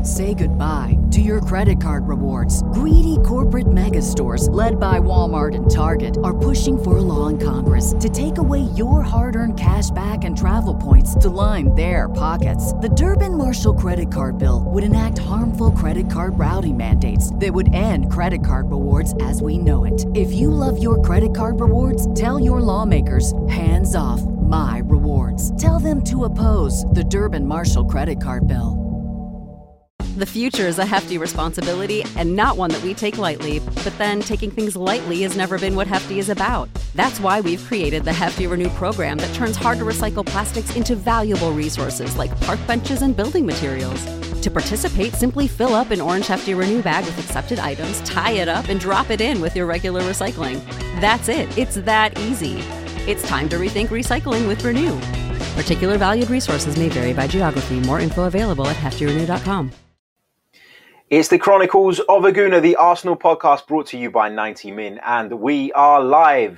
Say goodbye to your credit card rewards. Greedy corporate mega stores, led by Walmart and Target, are pushing for a law in Congress to take away your hard-earned cash back and travel points to line their pockets. The Durbin-Marshall credit card bill would enact harmful credit card routing mandates that would end credit card rewards as we know it. If you love your credit card rewards, tell your lawmakers, hands off my rewards. Tell them to oppose the Durbin-Marshall credit card bill. The future is a hefty responsibility and not one that we take lightly. But then taking things lightly has never been what Hefty is about. That's why we've created the Hefty Renew program that turns hard-to-recycle plastics into valuable resources like park benches and building materials. To participate, simply fill up an orange Hefty Renew bag with accepted items, tie it up, and drop it in with your regular recycling. That's it. It's that easy. It's time to rethink recycling with Renew. Particular valued resources may vary by geography. More info available at heftyrenew.com. It's the Chronicles of a Gooner, the Arsenal podcast brought to you by 90 Min, and we are live.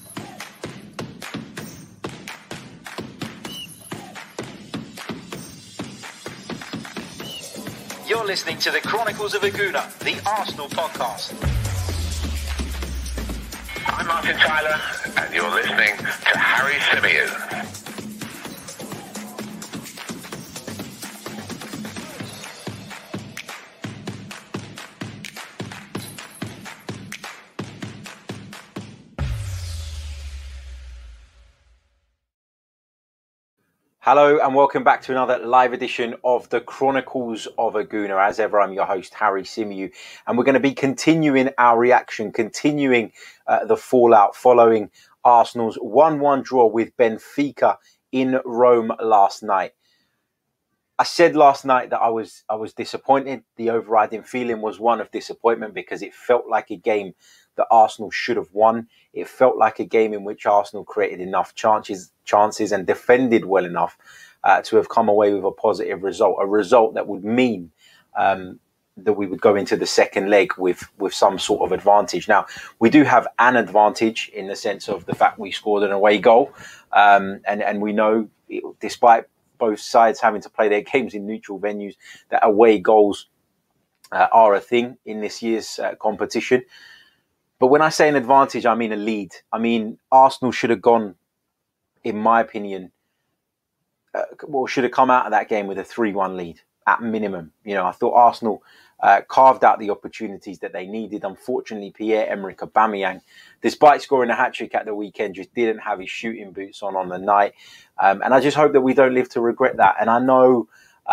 You're listening to the Chronicles of a Gooner, the Arsenal podcast. I'm Martin Tyler, and you're listening to Harry Symeou. Hello and welcome back to another live edition of the Chronicles of a Gooner. As ever, I'm your host, Harry Symeou, and we're going to be continuing our reaction, continuing the fallout following Arsenal's 1-1 draw with Benfica in Rome last night. I said last night that I was disappointed. The overriding feeling was one of disappointment because it felt like a game that Arsenal should have won. It felt like a game in which Arsenal created enough chances and defended well enough to have come away with a positive result, a result that would mean that we would go into the second leg with some sort of advantage. Now, we do have an advantage in the sense of the fact we scored an away goal, and we know, despite both sides having to play their games in neutral venues, that away goals are a thing in this year's competition. But when I say an advantage, I mean a lead. I mean, Arsenal should have gone, in my opinion, should have come out of that game with a 3-1 lead at minimum. You know, I thought Arsenal carved out the opportunities that they needed. Unfortunately, Pierre-Emerick Aubameyang, despite scoring a hat-trick at the weekend, just didn't have his shooting boots on the night. And I just hope that we don't live to regret that. And I know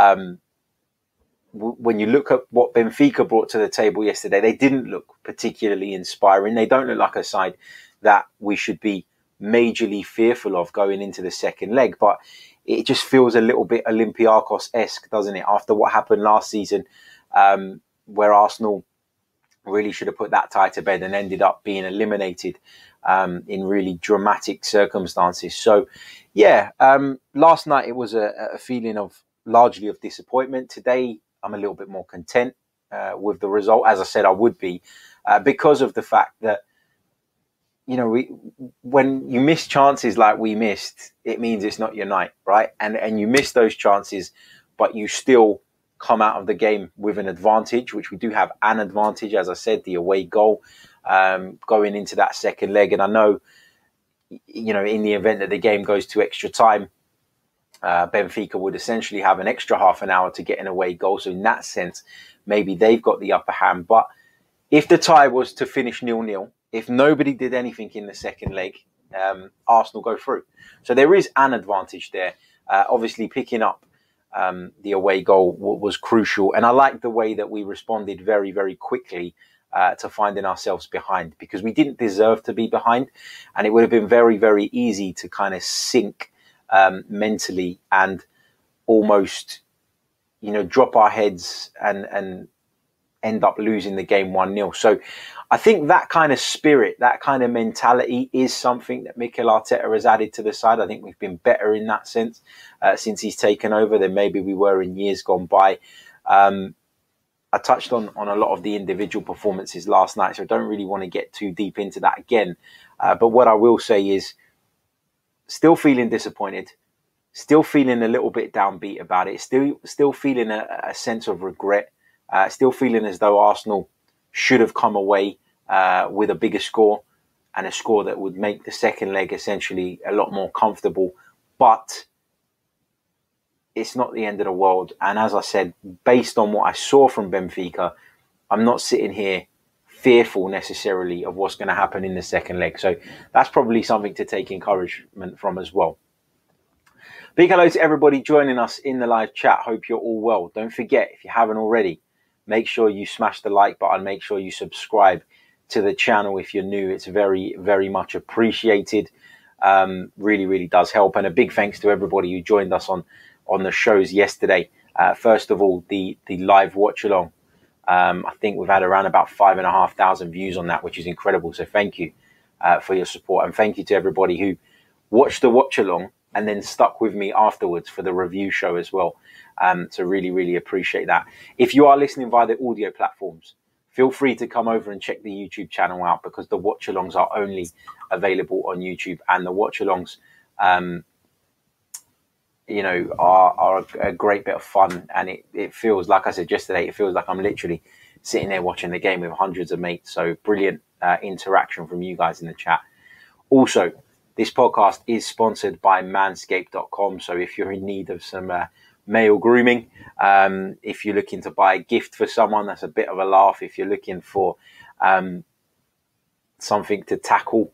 when you look at what Benfica brought to the table yesterday, they didn't look particularly inspiring. They don't look like a side that we should be majorly fearful of going into the second leg. But it just feels a little bit Olympiacos-esque, doesn't it? After what happened last season, where Arsenal really should have put that tie to bed and ended up being eliminated in really dramatic circumstances. So, yeah, last night it was a feeling of largely of disappointment. Today, I'm a little bit more content with the result. As I said, I would be because of the fact that, you know, when you miss chances like we missed, it means it's not your night, right? And you miss those chances, but you still come out of the game with an advantage, which we do have an advantage, as I said, the away goal going into that second leg. And I know, you know, in the event that the game goes to extra time, Benfica would essentially have an extra half an hour to get an away goal. So in that sense, maybe they've got the upper hand. But if the tie was to finish 0-0, if nobody did anything in the second leg, Arsenal go through. So there is an advantage there. Obviously, picking up the away goal was crucial. And I like the way that we responded very, very quickly to finding ourselves behind, because we didn't deserve to be behind. And it would have been very, very easy to kind of sink mentally and almost, you know, drop our heads and end up losing the game 1-0. So I think that kind of spirit, that kind of mentality is something that Mikel Arteta has added to the side. I think we've been better in that sense since he's taken over than maybe we were in years gone by. I touched on a lot of the individual performances last night, so I don't really want to get too deep into that again. But what I will say is still feeling disappointed, Still feeling a little bit downbeat about it. Still feeling a sense of regret. Still feeling as though Arsenal should have come away with a bigger score, and a score that would make the second leg essentially a lot more comfortable. But it's not the end of the world. And as I said, based on what I saw from Benfica, I'm not sitting here fearful necessarily of what's going to happen in the second leg. So that's probably something to take encouragement from as well. Big hello to everybody joining us in the live chat. Hope you're all well. Don't forget, if you haven't already, make sure you smash the like button. Make sure you subscribe to the channel if you're new. It's very, very much appreciated. Really, really does help. And a big thanks to everybody who joined us on the shows yesterday. First of all, the live watch along. I think we've had around about 5,500 views on that, which is incredible. So thank you for your support. And thank you to everybody who watched the watch along and then stuck with me afterwards for the review show as well. So really, really appreciate that. If you are listening via the audio platforms, feel free to come over and check the YouTube channel out, because the watch alongs are only available on YouTube, and the watch alongs, are a great bit of fun. And it feels, like I said yesterday, it feels like I'm literally sitting there watching the game with hundreds of mates. So brilliant interaction from you guys in the chat. Also, this podcast is sponsored by manscaped.com. So if you're in need of some male grooming, if you're looking to buy a gift for someone, that's a bit of a laugh. If you're looking for something to tackle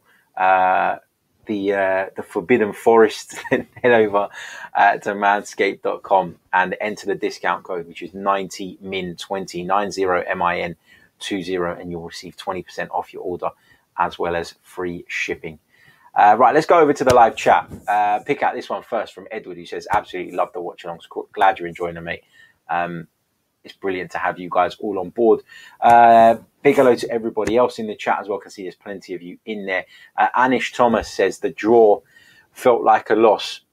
the forbidden forest, then head over to manscaped.com and enter the discount code, which is 90min20, 90min20, and you'll receive 20% off your order as well as free shipping. Right, let's go over to the live chat. Pick out this one first from Edward, who says, absolutely love the watch alongs. Glad you're enjoying them, mate. It's brilliant to have you guys all on board. Big hello to everybody else in the chat as well. I can see there's plenty of you in there. Anish Thomas says the draw felt like a loss.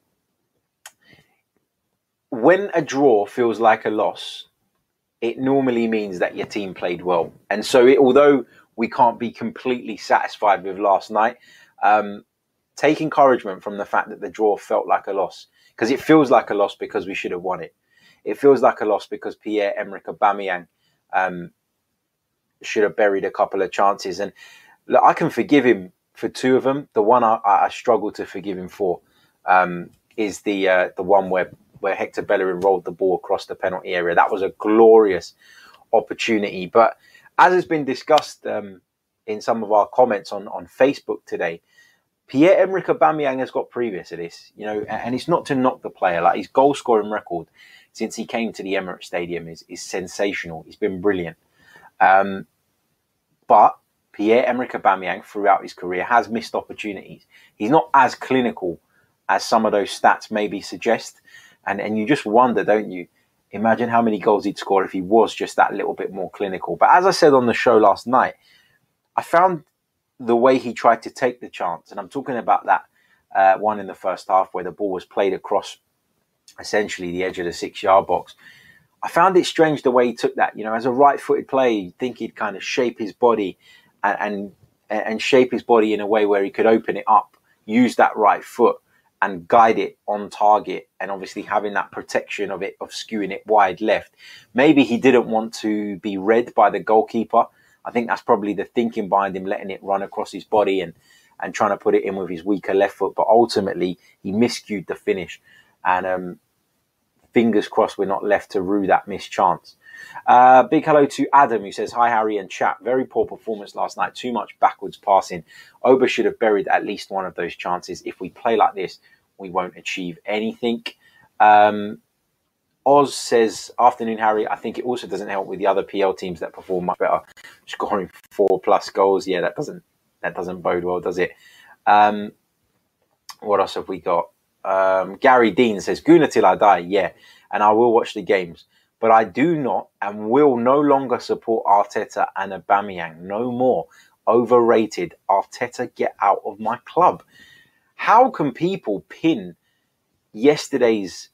When a draw feels like a loss, it normally means that your team played well. And so although we can't be completely satisfied with last night, take encouragement from the fact that the draw felt like a loss, because it feels like a loss because we should have won it. It feels like a loss because Pierre-Emerick Aubameyang should have buried a couple of chances. And look, I can forgive him for two of them. The one I struggle to forgive him for is the one where Hector Bellerin rolled the ball across the penalty area. That was a glorious opportunity. But as has been discussed in some of our comments on Facebook today, Pierre-Emerick Aubameyang has got previous to this, and it's not to knock the player. Like, his goal scoring record since he came to the Emirates Stadium is sensational. He's been brilliant. But Pierre-Emerick Aubameyang throughout his career has missed opportunities. He's not as clinical as some of those stats maybe suggest. And you just wonder, don't you? Imagine how many goals he'd score if he was just that little bit more clinical. But as I said on the show last night, I found the way he tried to take the chance, and I'm talking about that one in the first half where the ball was played across essentially the edge of the 6-yard box. I found it strange the way he took that. As a right-footed player, you'd think he'd kind of shape his body and shape his body in a way where he could open it up, use that right foot and guide it on target, and obviously having that protection of skewing it wide left. Maybe he didn't want to be read by the goalkeeper. I think that's probably the thinking behind him letting it run across his body and trying to put it in with his weaker left foot. But ultimately, he miscued the finish. And fingers crossed we're not left to rue that missed chance. Big hello to Adam, who says, hi, Harry and chat. Very poor performance last night. Too much backwards passing. Oba should have buried at least one of those chances. If we play like this, we won't achieve anything. Oz says, afternoon, Harry. I think it also doesn't help with the other PL teams that perform much better, scoring 4+ goals. Yeah, that doesn't bode well, does it? What else have we got? Gary Dean says, Guna till I die. Yeah, and I will watch the games, but I do not and will no longer support Arteta and Aubameyang. No more. Overrated. Arteta, get out of my club. How can people pin yesterday's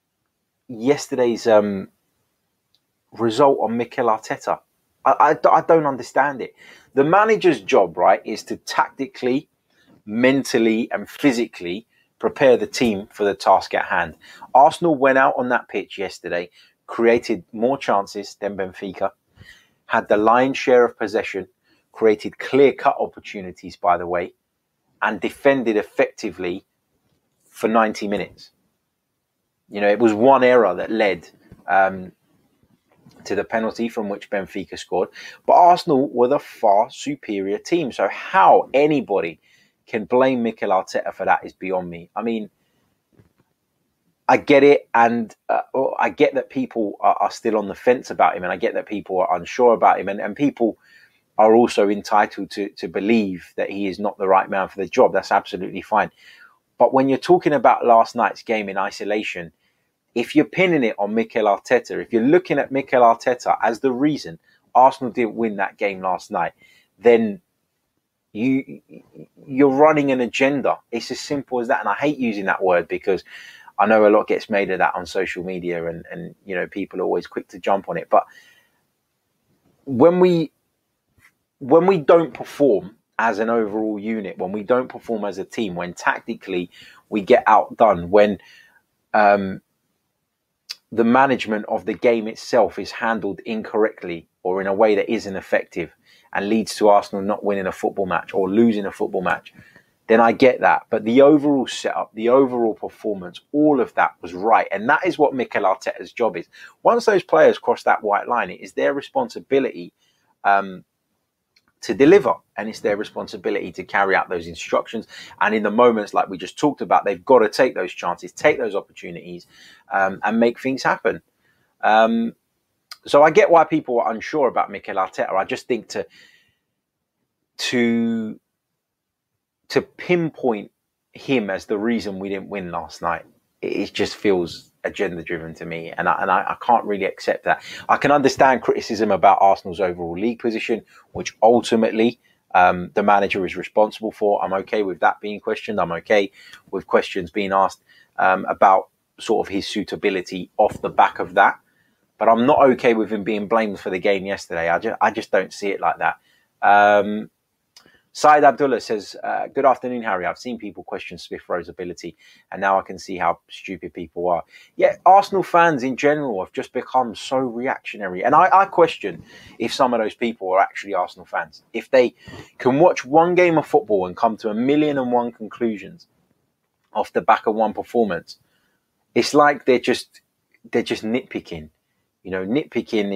result on Mikel Arteta? I don't understand it. The manager's job, right, is to tactically, mentally and physically prepare the team for the task at hand. Arsenal went out on that pitch yesterday, created more chances than Benfica, had the lion's share of possession, created clear-cut opportunities, by the way, and defended effectively for 90 minutes. You know, it was one error that led to the penalty from which Benfica scored. But Arsenal were the far superior team. So how anybody can blame Mikel Arteta for that is beyond me. I mean, I get it, and I get that people are still on the fence about him, and I get that people are unsure about him, and people are also entitled to believe that he is not the right man for the job. That's absolutely fine. But when you're talking about last night's game in isolation, if you're pinning it on Mikel Arteta, if you're looking at Mikel Arteta as the reason Arsenal didn't win that game last night, then you're running an agenda. It's as simple as that. And I hate using that word because I know a lot gets made of that on social media, and you know, people are always quick to jump on it. But when we don't perform as an overall unit, when we don't perform as a team, when tactically we get outdone, when the management of the game itself is handled incorrectly or in a way that isn't effective and leads to Arsenal not winning a football match or losing a football match, then I get that. But the overall setup, the overall performance, all of that was right. And that is what Mikel Arteta's job is. Once those players cross that white line, it is their responsibility to deliver, and it's their responsibility to carry out those instructions. And in the moments like we just talked about, they've got to take those chances, take those opportunities, and make things happen. So I get why people are unsure about Mikel Arteta. I just think to pinpoint him as the reason we didn't win last night, it just feels agenda driven to me, and I can't really accept that. I can understand criticism about Arsenal's overall league position, which ultimately the manager is responsible for. I'm okay with that being questioned. I'm okay with questions being asked about sort of his suitability off the back of that, but I'm not okay with him being blamed for the game yesterday. I just don't see it like that. Saeed Abdullah says, good afternoon, Harry. I've seen people question Smith Rowe's ability, and now I can see how stupid people are. Yeah, Arsenal fans in general have just become so reactionary. And I question if some of those people are actually Arsenal fans. If they can watch one game of football and come to 1,000,001 conclusions off the back of one performance, it's like they're just nitpicking. You know, nitpicking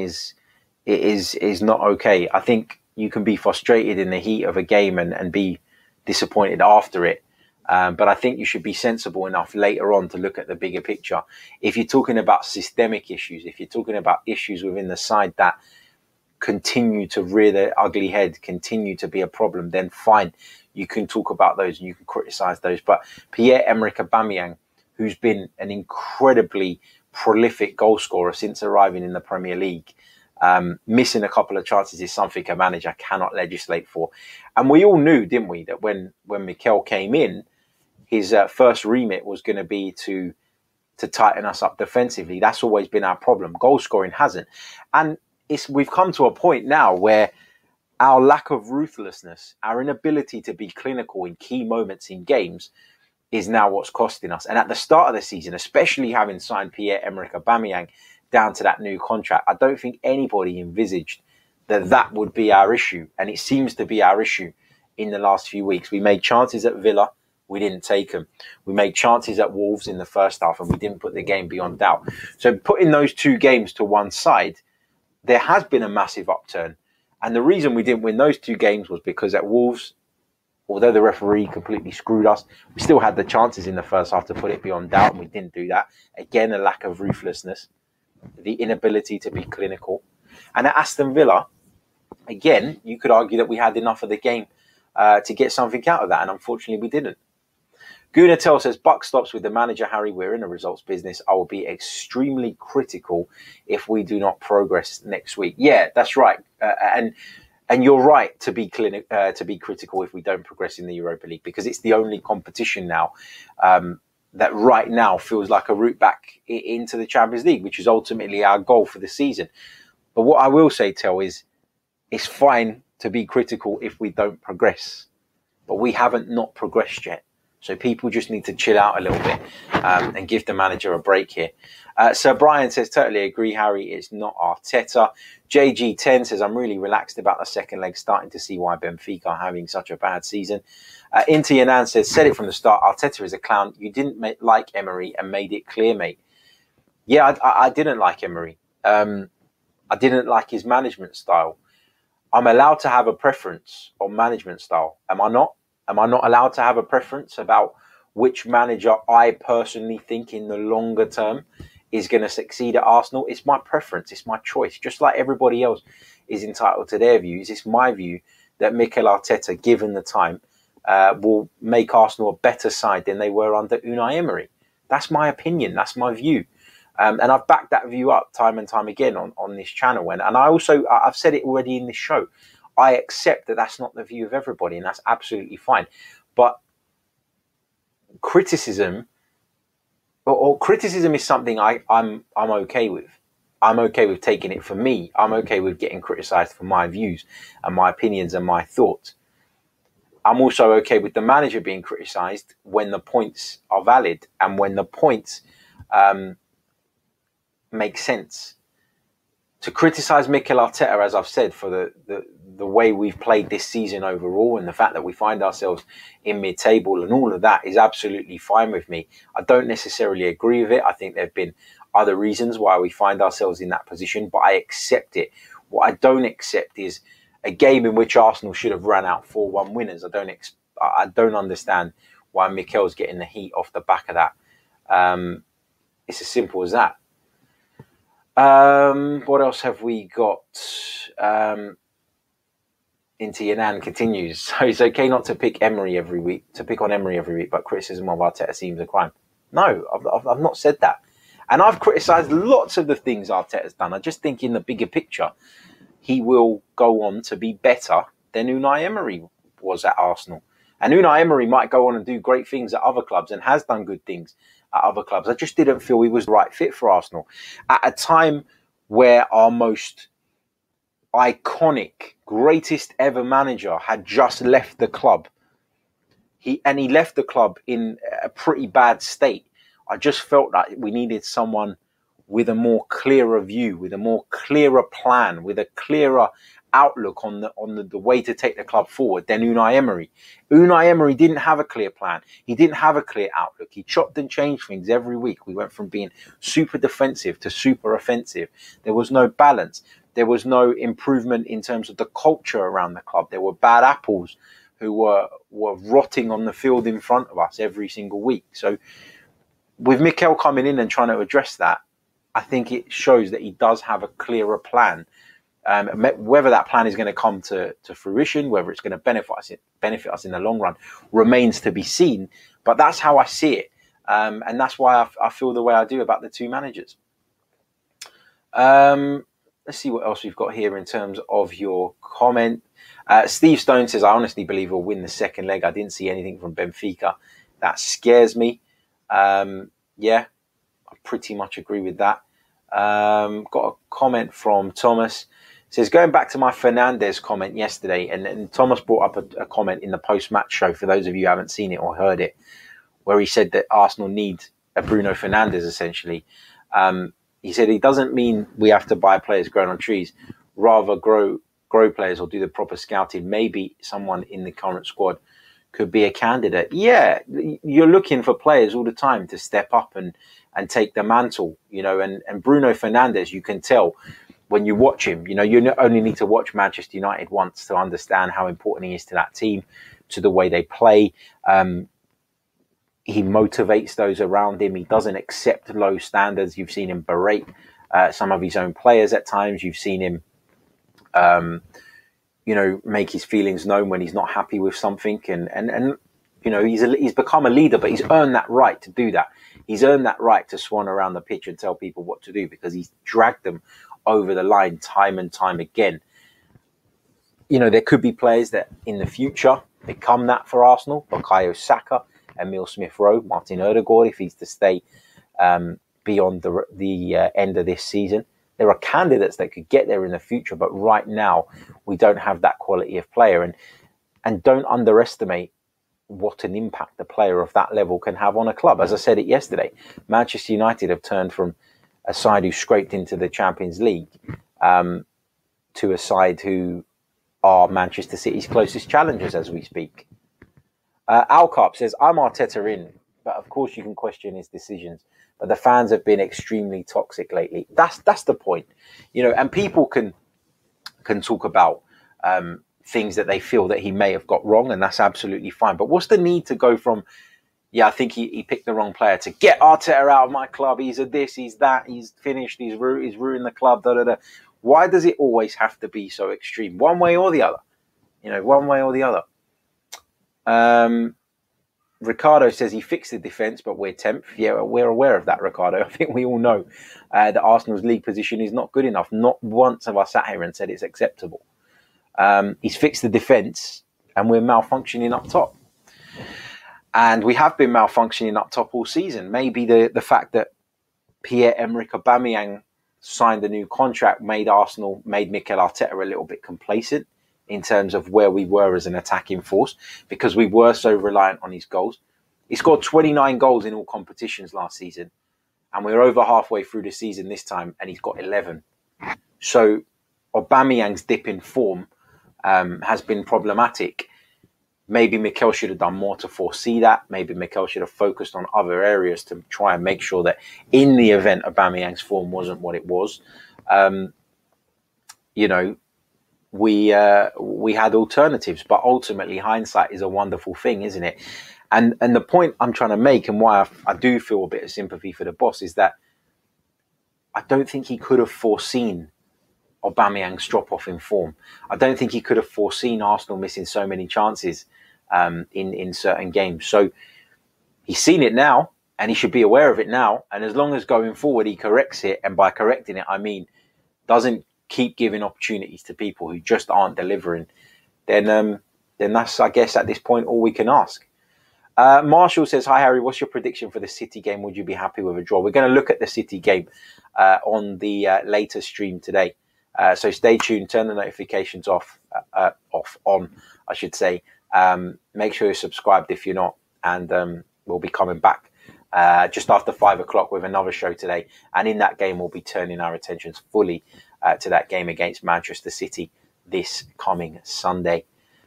is not okay. I think you can be frustrated in the heat of a game and be disappointed after it. But I think you should be sensible enough later on to look at the bigger picture. If you're talking about systemic issues, if you're talking about issues within the side that continue to rear their ugly head, continue to be a problem, then fine, you can talk about those and you can criticize those. But Pierre-Emerick Aubameyang, who's been an incredibly prolific goal scorer since arriving in the Premier League, missing a couple of chances is something a manager cannot legislate for. And we all knew, didn't we, that when Mikel came in, his first remit was going to be to tighten us up defensively. That's always been our problem. Goal scoring hasn't. And we've come to a point now where our lack of ruthlessness, our inability to be clinical in key moments in games is now what's costing us. And at the start of the season, especially having signed Pierre-Emerick Aubameyang down to that new contract, I don't think anybody envisaged that would be our issue. And it seems to be our issue in the last few weeks. We made chances at Villa, we didn't take them. We made chances at Wolves in the first half and we didn't put the game beyond doubt. So putting those two games to one side, there has been a massive upturn. And the reason we didn't win those two games was because at Wolves, although the referee completely screwed us, we still had the chances in the first half to put it beyond doubt, and we didn't do that. Again, a lack of ruthlessness, the inability to be clinical. And at Aston Villa, again, you could argue that we had enough of the game to get something out of that, and unfortunately we didn't. Gunatel says, buck stops with the manager, Harry. We're in a results business. I will be extremely critical if we do not progress next week. Yeah, that's right. And you're right to be critical if we don't progress in the Europa League, because it's the only competition now that right now feels like a route back into the Champions League, which is ultimately our goal for the season. But what I will say, Tel, is it's fine to be critical if we don't progress. But we haven't not progressed yet. So people just need to chill out a little bit and give the manager a break here. Sir Brian says, totally agree, Harry. It's not Arteta. JG10 says, I'm really relaxed about the second leg, starting to see why Benfica are having such a bad season. Inti Yanan says, said it from the start, Arteta is a clown. You didn't like Emery and made it clear, mate. Yeah, I didn't like Emery. I didn't like his management style. I'm allowed to have a preference on management style. Am I not? Am I not allowed to have a preference about which manager I personally think in the longer term is going to succeed at Arsenal? It's my preference. It's my choice. Just like everybody else is entitled to their views, it's my view that Mikel Arteta, given the time, will make Arsenal a better side than they were under Unai Emery. That's my opinion. That's my view. And I've backed that view up time and time again on this channel. And I've said it already in this show. I accept that that's not the view of everybody, and that's absolutely fine. But criticism is something I'm okay with. I'm okay with taking it for me. I'm okay with getting criticised for my views and my opinions and my thoughts. I'm also okay with the manager being criticised when the points are valid and when the points make sense. To criticise Mikel Arteta, as I've said, for the way we've played this season overall and the fact that we find ourselves in mid-table and all of that is absolutely fine with me. I don't necessarily agree with it. I think there have been other reasons why we find ourselves in that position, but I accept it. What I don't accept is a game in which Arsenal should have ran out 4-1 winners. I don't understand why Mikel's getting the heat off the back of that. It's as simple as that. What else have we got? Inti Yanan continues. So it's okay not to pick on Emery every week, but criticism of Arteta seems a crime. No, I've not said that. And I've criticised lots of the things Arteta's done. I just think in the bigger picture, he will go on to be better than Unai Emery was at Arsenal. And Unai Emery might go on and do great things at other clubs and has done good things at other clubs. I just didn't feel he was the right fit for Arsenal. At a time where our most iconic, greatest ever manager had just left the club. He left the club in a pretty bad state. I just felt that we needed someone with a more clearer view, with a more clearer plan, with a clearer outlook on the way to take the club forward than Unai Emery. Unai Emery didn't have a clear plan. He didn't have a clear outlook. He chopped and changed things every week. We went from being super defensive to super offensive. There was no balance. There was no improvement in terms of the culture around the club. There were bad apples who were rotting on the field in front of us every single week. So with Mikel coming in and trying to address that, I think it shows that he does have a clearer plan. Whether that plan is going to come to fruition, whether it's going to benefit us in the long run, remains to be seen. But that's how I see it. And that's why I feel the way I do about the two managers. Let's see what else we've got here in terms of your comment. Steve Stone says, I honestly believe we'll win the second leg. I didn't see anything from Benfica. That scares me. Yeah, I pretty much agree with that. Got a comment from Thomas. It says, going back to my Fernandes comment yesterday, and Thomas brought up a comment in the post-match show, for those of you who haven't seen it or heard it, where he said that Arsenal need a Bruno Fernandes, essentially. He said he doesn't mean we have to buy players grown on trees, rather grow players or do the proper scouting. Maybe someone in the current squad could be a candidate. Yeah, you're looking for players all the time to step up and take the mantle, and Bruno Fernandes, you can tell when you watch him, you only need to watch Manchester United once to understand how important he is to that team, to the way they play. He motivates those around him. He doesn't accept low standards. You've seen him berate some of his own players at times. You've seen him, make his feelings known when he's not happy with something. And he's become a leader, but he's earned that right to do that. He's earned that right to swan around the pitch and tell people what to do, because he's dragged them over the line time and time again. There could be players that in the future become that for Arsenal. Bukayo Saka, Emile Smith-Rowe, Martin Ødegaard, if he's to stay beyond the end of this season. There are candidates that could get there in the future, but right now we don't have that quality of player. And don't underestimate what an impact a player of that level can have on a club. As I said it yesterday, Manchester United have turned from a side who scraped into the Champions League to a side who are Manchester City's closest challengers as we speak. Alcarp says, I'm Arteta in, but of course you can question his decisions. But the fans have been extremely toxic lately. That's the point, and people can talk about things that they feel that he may have got wrong, and that's absolutely fine. But what's the need to go from, I think he picked the wrong player, to get Arteta out of my club, he's a this, he's that, he's finished, he's ruined the club, da-da-da. Why does it always have to be so extreme? One way or the other. One way or the other. Ricardo says he fixed the defence, but we're 10th. Yeah, we're aware of that, Ricardo. I think we all know that Arsenal's league position is not good enough. Not once have I sat here and said it's acceptable. He's fixed the defence and we're malfunctioning up top. And we have been malfunctioning up top all season. Maybe the fact that Pierre-Emerick Aubameyang signed a new contract made Mikel Arteta a little bit complacent in terms of where we were as an attacking force, because we were so reliant on his goals. He scored 29 goals in all competitions last season, and we're over halfway through the season this time, and he's got 11. So Aubameyang's dip in form has been problematic. Maybe Mikel should have done more to foresee that. Maybe Mikel should have focused on other areas to try and make sure that in the event Aubameyang's form wasn't what it was, we had alternatives. But ultimately, hindsight is a wonderful thing, isn't it? And the point I'm trying to make, and why I do feel a bit of sympathy for the boss, is that I don't think he could have foreseen Aubameyang's drop-off in form. I don't think he could have foreseen Arsenal missing so many chances in certain games. So he's seen it now, and he should be aware of it now. And as long as going forward he corrects it, and by correcting it I mean doesn't keep giving opportunities to people who just aren't delivering, then that's, I guess, at this point all we can ask. Marshall says, hi Harry, what's your prediction for the City game? Would you be happy with a draw? We're going to look at the City game on the later stream today. So stay tuned, turn the notifications on, I should say. Make sure you're subscribed if you're not, and we'll be coming back just after 5 o'clock with another show today. And in that game, we'll be turning our attentions fully to that game against Manchester City this coming Sunday.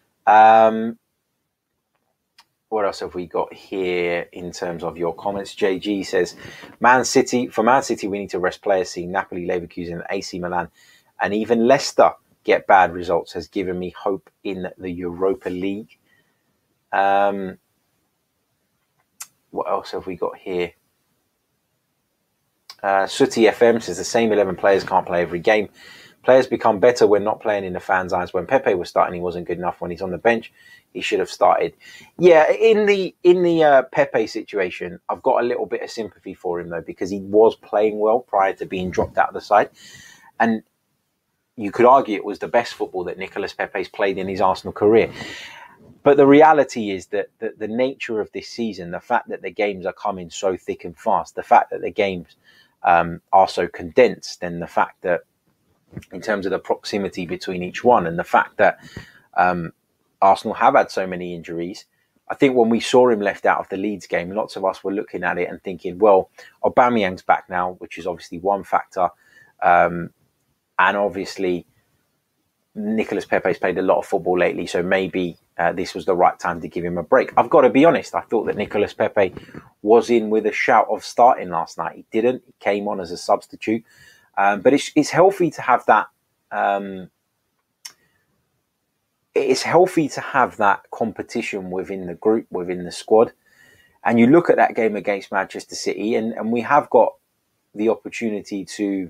What else have we got here in terms of your comments? JG says, Man City, we need to rest players. Seeing Napoli, Leverkusen, AC Milan, and even Leicester get bad results has given me hope in the Europa League. What else have we got here? Sooty FM says the same 11 players can't play every game. Players become better when not playing in the fans' eyes. When Pepe was starting, he wasn't good enough. When he's on the bench, he should have started. Yeah, in the Pepe situation, I've got a little bit of sympathy for him though, because he was playing well prior to being dropped out of the side, and you could argue it was the best football that Nicolas Pepe's played in his Arsenal career. But the reality is that the nature of this season, the fact that the games are coming so thick and fast, the fact that the games are so condensed, and the fact that in terms of the proximity between each one, and the fact that Arsenal have had so many injuries, I think when we saw him left out of the Leeds game, lots of us were looking at it and thinking, well, Aubameyang's back now, which is obviously one factor. And obviously, Nicolas Pepe's played a lot of football lately, so maybe this was the right time to give him a break. I've got to be honest, I thought that Nicolas Pepe was in with a shout of starting last night. He didn't. He came on as a substitute. But it's healthy to have that. It's healthy to have that competition within the group, within the squad. And you look at that game against Manchester City, and we have got the opportunity to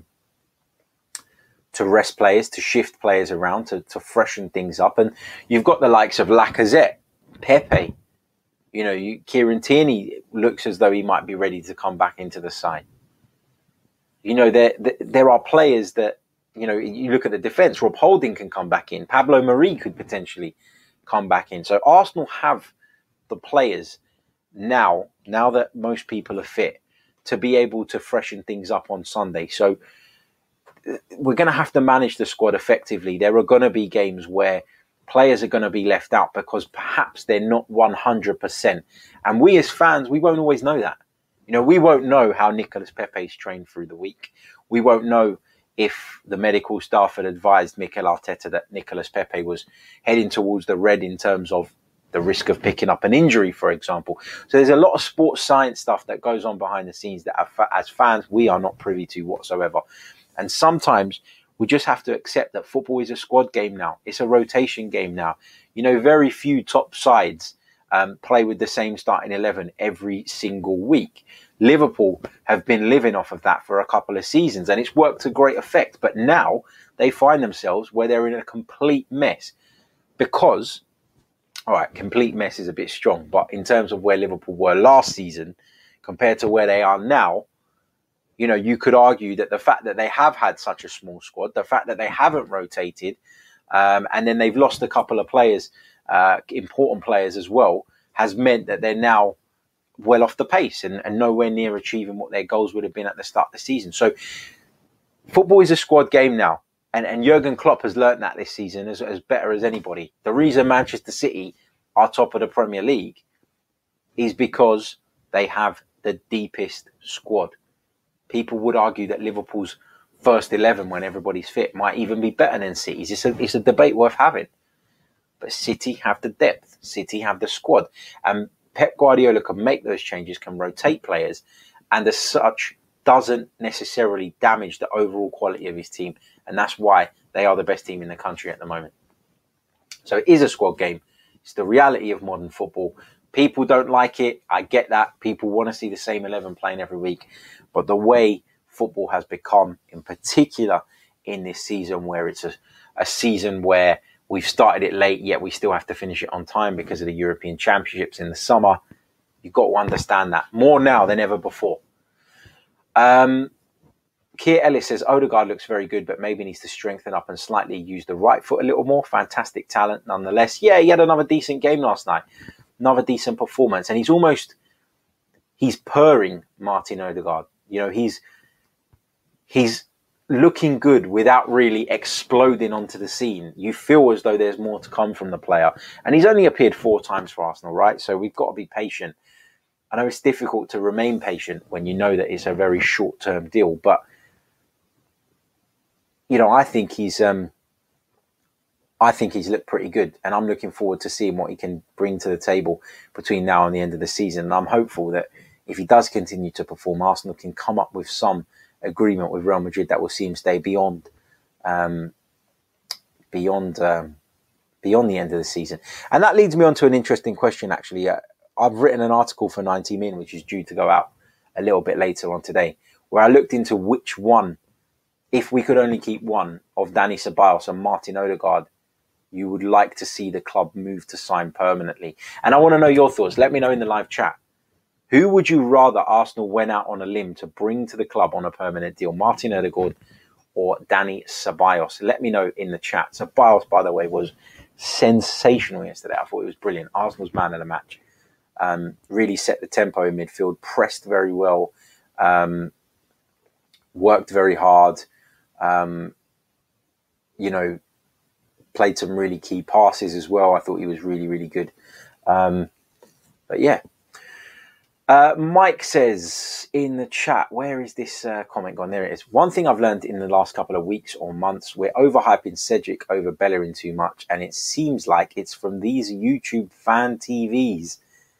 rest players, to shift players around, to freshen things up. And you've got the likes of Lacazette, Pepe. Kieran Tierney looks as though he might be ready to come back into the side. There are players that, you look at the defence, Rob Holding can come back in. Pablo Mari could potentially come back in. So Arsenal have the players now that most people are fit, to be able to freshen things up on Sunday. So we're going to have to manage the squad effectively. There are going to be games where players are going to be left out because perhaps they're not 100%. And we as fans, we won't always know that. You know, we won't know how Nicolas Pepe's trained through the week. We won't know if the medical staff had advised Mikel Arteta that Nicolas Pepe was heading towards the red in terms of the risk of picking up an injury, for example. So there's a lot of sports science stuff that goes on behind the scenes that as fans, we are not privy to whatsoever. And sometimes we just have to accept that football is a squad game now. It's a rotation game now. You know, very few top sides play with the same starting 11 every single week. Liverpool have been living off of that for a couple of seasons, and it's worked to great effect. But now they find themselves where they're in a complete mess because, all right, complete mess is a bit strong, but in terms of where Liverpool were last season compared to where they are now, you know, you could argue that the fact that they have had such a small squad, the fact that they haven't rotated, and then they've lost a couple of players, important players as well, has meant that they're now well off the pace and nowhere near achieving what their goals would have been at the start of the season. So football is a squad game now. And Jurgen Klopp has learnt that this season as better as anybody. The reason Manchester City are top of the Premier League is because they have the deepest squad. People would argue that Liverpool's first 11, when everybody's fit, might even be better than City's. It's a debate worth having. But City have the depth. City have the squad. And Pep Guardiola can make those changes, can rotate players, and as such doesn't necessarily damage the overall quality of his team. And that's why they are the best team in the country at the moment. So it is a squad game. It's the reality of modern football. People don't like it. I get that. People want to see the same 11 playing every week. But the way football has become, in particular in this season, where it's a season where we've started it late, yet we still have to finish it on time because of the European Championships in the summer. You've got to understand that more now than ever before. Keir Ellis says, Odegaard looks very good, but maybe needs to strengthen up and slightly use the right foot a little more. Fantastic talent nonetheless. Yeah, he had another decent game last night. Another decent performance. And he's purring Martin Odegaard. You know, he's looking good without really exploding onto the scene. You feel as though there's more to come from the player. And he's only appeared 4 times for Arsenal, right? So we've got to be patient. I know it's difficult to remain patient when you know that it's a very short-term deal, but you know, I think he's looked pretty good, and I'm looking forward to seeing what he can bring to the table between now and the end of the season. And I'm hopeful that if he does continue to perform, Arsenal can come up with some agreement with Real Madrid that will see him stay beyond the end of the season. And that leads me on to an interesting question, actually. I've written an article for 90 Min, which is due to go out a little bit later on today, where I looked into which one, if we could only keep one, of Dani Ceballos and Martin Odegaard, you would like to see the club move to sign permanently. And I want to know your thoughts. Let me know in the live chat. Who would you rather Arsenal went out on a limb to bring to the club on a permanent deal? Martin Odegaard or Dani Ceballos? Let me know in the chat. Ceballos, by the way, was sensational yesterday. I thought he was brilliant. Arsenal's man of the match. Really set the tempo in midfield, pressed very well, worked very hard, played some really key passes as well. I thought he was really, really good. But yeah. Mike says in the chat, where is this comment gone? There it is. One thing I've learned in the last couple of weeks or months, we're overhyping Cedric over Bellerin too much, and it seems like it's from these YouTube fan TVs.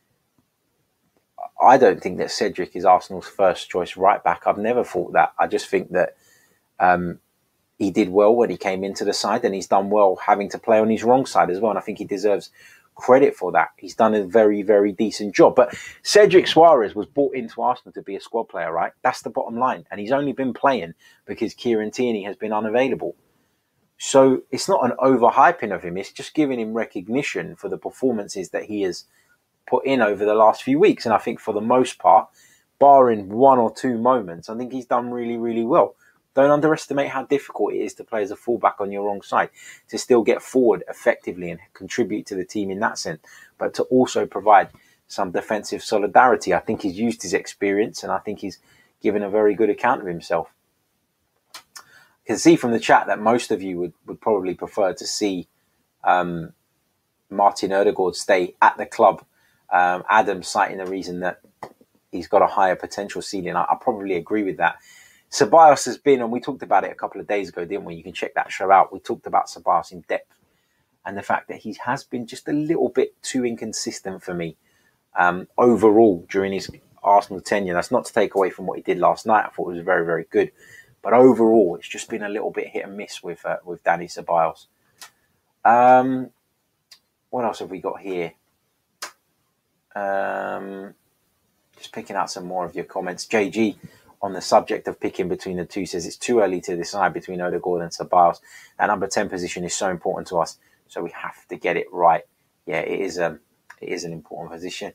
I don't think that Cedric is Arsenal's first choice right back. I've never thought that. I just think that he did well when he came into the side, and he's done well having to play on his wrong side as well. And I think he deserves credit for that. He's done a very, very decent job. But Cedric Suarez was brought into Arsenal to be a squad player, right? That's the bottom line. And he's only been playing because Kieran Tierney has been unavailable. So it's not an overhyping of him. It's just giving him recognition for the performances that he has put in over the last few weeks. And I think for the most part, barring one or two moments, I think he's done really, really well. Don't underestimate how difficult it is to play as a fullback on your wrong side, to still get forward effectively and contribute to the team in that sense, but to also provide some defensive solidarity. I think he's used his experience, and I think he's given a very good account of himself. I can see from the chat that most of you would probably prefer to see Martin Ødegaard stay at the club. Adam citing the reason that he's got a higher potential ceiling. I probably agree with that. Ceballos has been, and we talked about it a couple of days ago, didn't we? You can check that show out. We talked about Ceballos in depth and the fact that he has been just a little bit too inconsistent for me overall during his Arsenal tenure. That's not to take away from what he did last night. I thought it was very, very good. But overall, it's just been a little bit hit and miss with Dani Ceballos. What else have we got here? Just picking out some more of your comments. JG, on the subject of picking between the two, says it's too early to decide between Ødegaard and Ceballos. That number 10 position is so important to us, so we have to get it right. Yeah, it is an important position.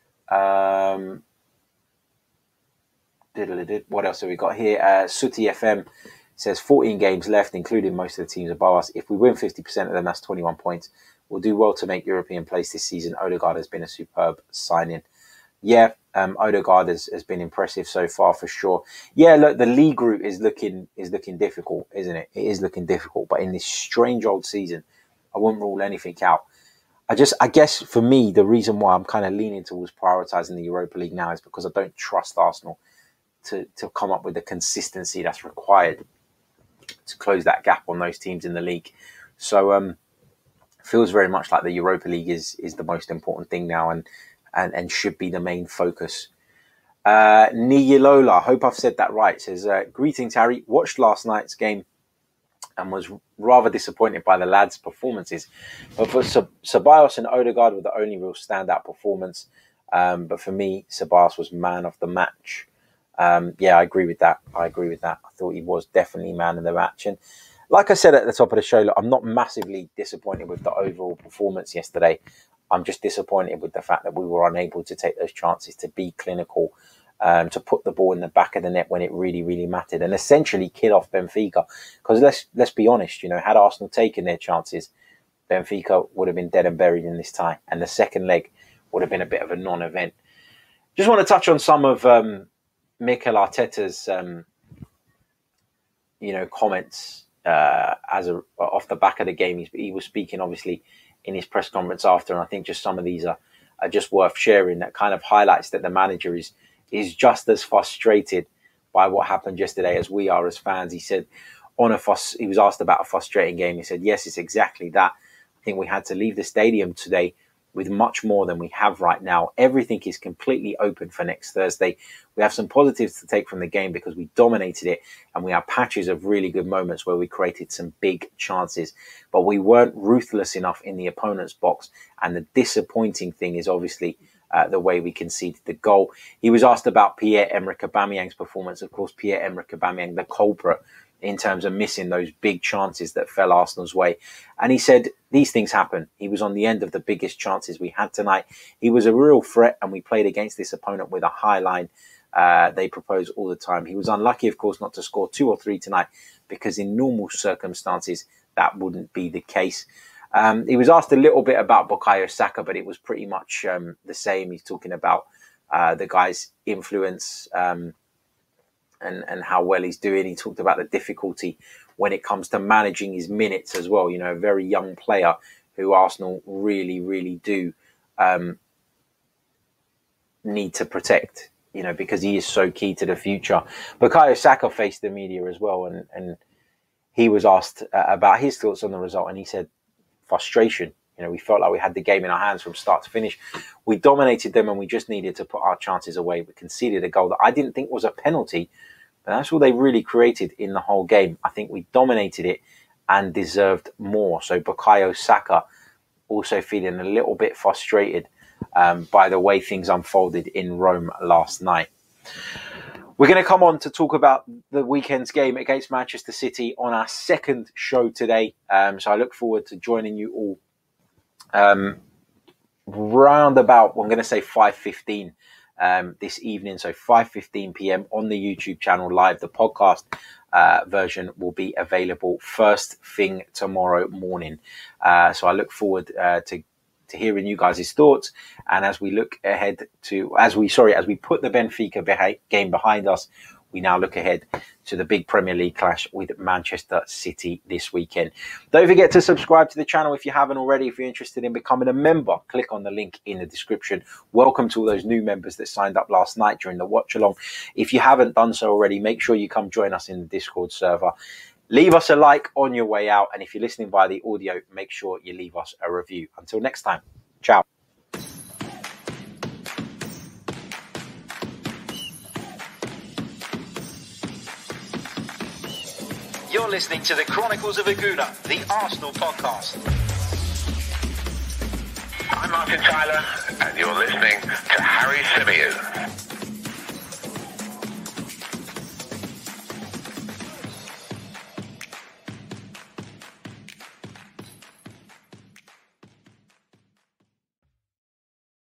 What else have we got here? Sooty FM says 14 games left, including most of the teams above us. If we win 50% of them, that's 21 points. We'll do well to make European place this season. Ødegaard has been a superb signing. Yeah, Ødegaard has been impressive so far for sure. Yeah, look, the league route is looking difficult, isn't it? It is looking difficult, but in this strange old season, I wouldn't rule anything out. I guess for me, the reason why I'm kind of leaning towards prioritising the Europa League now is because I don't trust Arsenal to come up with the consistency that's required to close that gap on those teams in the league. So feels very much like the Europa League is the most important thing now and should be the main focus. Niyilola, hope I've said that right, says, greetings, Harry. Watched last night's game and was rather disappointed by the lads' performances. But for Ceballos and Ødegaard were the only real standout performance. But for me, Ceballos was man of the match. Yeah, I agree with that. I thought he was definitely man of the match. And like I said at the top of the show, look, I'm not massively disappointed with the overall performance yesterday. I'm just disappointed with the fact that we were unable to take those chances, to be clinical, to put the ball in the back of the net when it really, really mattered, and essentially kill off Benfica. Because let's be honest, had Arsenal taken their chances, Benfica would have been dead and buried in this tie, and the second leg would have been a bit of a non-event. Just want to touch on some of Mikel Arteta's, comments off the back of the game. He was speaking, obviously, in his press conference after, and I think just some of these are just worth sharing. That kind of highlights that the manager is just as frustrated by what happened yesterday as we are as fans. He said he was asked about a frustrating game. He said, yes, it's exactly that. I think we had to leave the stadium today with much more than we have right now. Everything is completely open for next Thursday. We have some positives to take from the game because we dominated it, and we have patches of really good moments where we created some big chances, but we weren't ruthless enough in the opponent's box. And the disappointing thing is obviously the way we conceded the goal. He was asked about Pierre-Emerick Aubameyang's performance. Of course, Pierre-Emerick Aubameyang, the culprit in terms of missing those big chances that fell Arsenal's way. And he said, these things happen. He was on the end of the biggest chances we had tonight. He was a real threat, and we played against this opponent with a high line they propose all the time. He was unlucky, of course, not to score 2 or 3 tonight, because in normal circumstances, that wouldn't be the case. He was asked a little bit about Bukayo Saka, but it was pretty much the same. He's talking about the guy's influence and how well he's doing. He talked about the difficulty when it comes to managing his minutes as well. A very young player who Arsenal really, really do need to protect, because he is so key to the future. Bukayo Saka faced the media as well, and he was asked about his thoughts on the result, and he said, frustration. We felt like we had the game in our hands from start to finish. We dominated them, and we just needed to put our chances away. We conceded a goal that I didn't think was a penalty, but that's all they really created in the whole game. I think we dominated it and deserved more. So Bukayo Saka also feeling a little bit frustrated by the way things unfolded in Rome last night. We're going to come on to talk about the weekend's game against Manchester City on our second show today. So I look forward to joining you all round about, I'm going to say 5:15 this evening. So 5:15 p.m. on the YouTube channel live. The podcast version will be available first thing tomorrow morning. So I look forward to hearing you guys' thoughts. And as we look ahead to, as we put the Benfica game behind us, we now look ahead to the big Premier League clash with Manchester City this weekend. Don't forget to subscribe to the channel if you haven't already. If you're interested in becoming a member, click on the link in the description. Welcome to all those new members that signed up last night during the watch along. If you haven't done so already, make sure you come join us in the Discord server. Leave us a like on your way out. And if you're listening via the audio, make sure you leave us a review. Until next time, ciao. You're listening to the Chronicles of Aguna, the Arsenal podcast. I'm Martin Tyler, and you're listening to Harry Symeou.